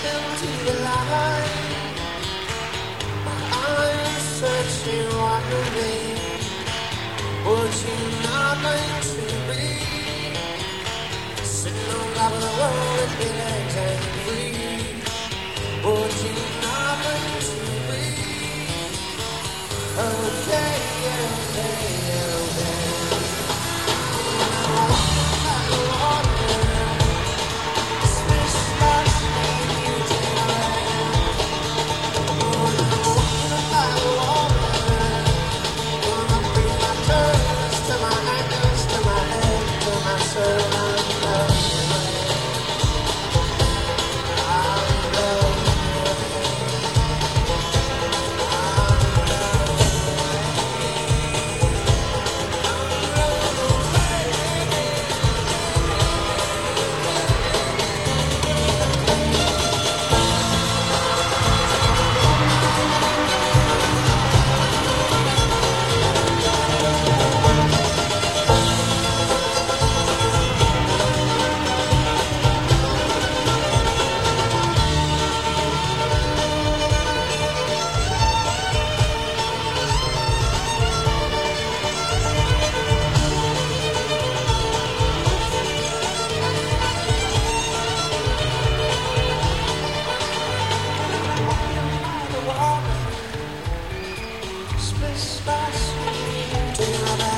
into the light. My eyes searching wildly. Would you not like to be sitting on top of the world and be legs and free? Would you not like to be okay, okay, okay? Splish splash into the